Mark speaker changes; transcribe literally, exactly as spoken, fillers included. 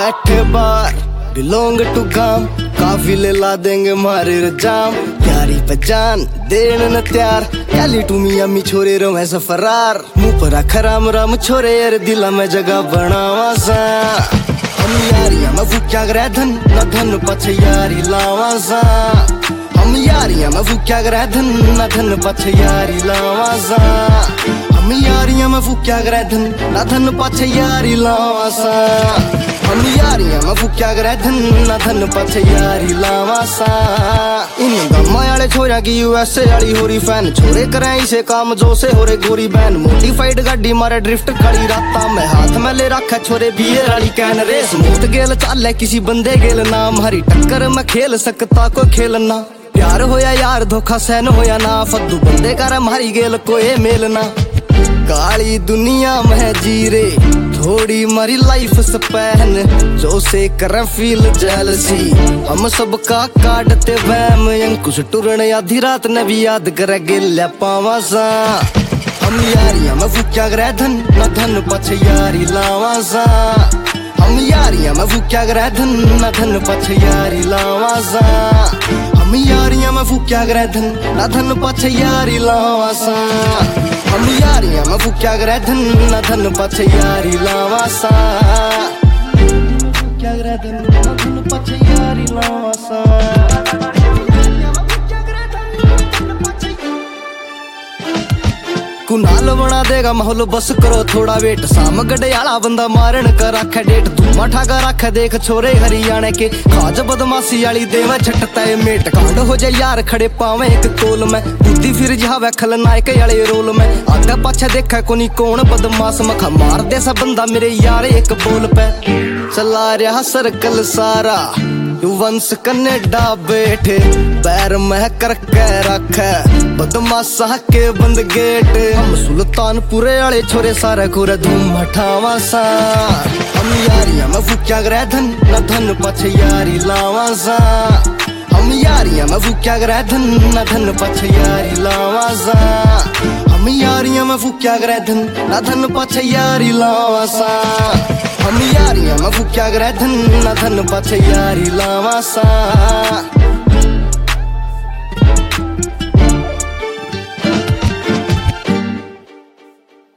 Speaker 1: बैठे बार belong to गांव, काफिले ला देंगे मारे जाम। यारी पे जान देन न त्यार, कैली टू मियां मी छोरे रो मैं सफरार। मुंह पर रख राम राम छोरे यार दिला में जगह बनावा सा। हम यारियां मैं फूक्या करे धन न धन पछ यारी लावा सा। हम यारियां मैं फूक्या करे धन न धन पछ यारी लावा सा। हम यारियां मैं फूक्या करे धन न धन पछ यारी लावा सा। हम यारियां मैं फूक्या करे धन न धन पछ यारी लावा सा। इन गम्मा वाले छोरा की यूएसए वाली होरी फैन, छोरे करे इसे काम जो से हो रे गोरी बैन। मोडिफाइड गाड़ी मारे ड्रिफ्ट कड़ी राता में, हाथ में ले रखा छोरे बियर वाली कैन। रेस मूत गेल चाले किसी बंदे गेल ना, हरी टक्कर में खेल सकता को खेलना। प्यार होया यार धोखा सहन होया ना, फद्दू बंदे कर मारी गेल कोई मेल ना। काली दुनिया में जीरे थोड़ी मरी लाइफ स्पैन, जो से कर फील जेलसी। हम सबका काटते वहम अंकुश टुरने आधी रात ने भी याद कर गिल पावा सा। हम यारियां मैं फूक्या करे धन न धन पछ यारी लावा सा। हम यारियां मैं फूक्या करे धन न धन पछ यारी लावा सा। हम यारियां मैं फूक्या करे धन न धन पछ यारी लावा सा। हम यारियां मैं फूक्या करे धन न धन पछ यारी लावा सा। फूक्या करे धन न धन पछ यारी लावा सा। कुनाल बना देगा माहौल बस करो थोड़ा वेट, साम गडयाला बंदा मारन का रख डेट। धुआं ठागा रख देख छोरे हरियाणे के, खाज बदमाशी वाली देवे छटता है मेट। कांड हो जाए यार खड़े पावे एक कोल में, बुद्धि फिर जावे खलनायक वाले रोल में। आगे पाछे देखा कोनी कौन बदमाश, मखा मार दे सा बंदा मेरे यार एक बोल पे। चला रहा सर्कल सारा वंश कनेडा बैठे, पैर में करके रख बदमाशा के बंद गेट। हम सुल्तानपुरे वाले छोरे सारे खुरे धूम मठावा सा। हम यारियां मैं फूक्या करे धन न धन पछ यारी लावा सा। हम यारियां मैं फूक्या करे धन न धन पछ यारी लावा सा। हम यारियां मैं फूक्या करे धन न धन पछ यारी लावा सा। हम यारियां मैं फूक्या करे धन न धन पछ यारी लावा सा।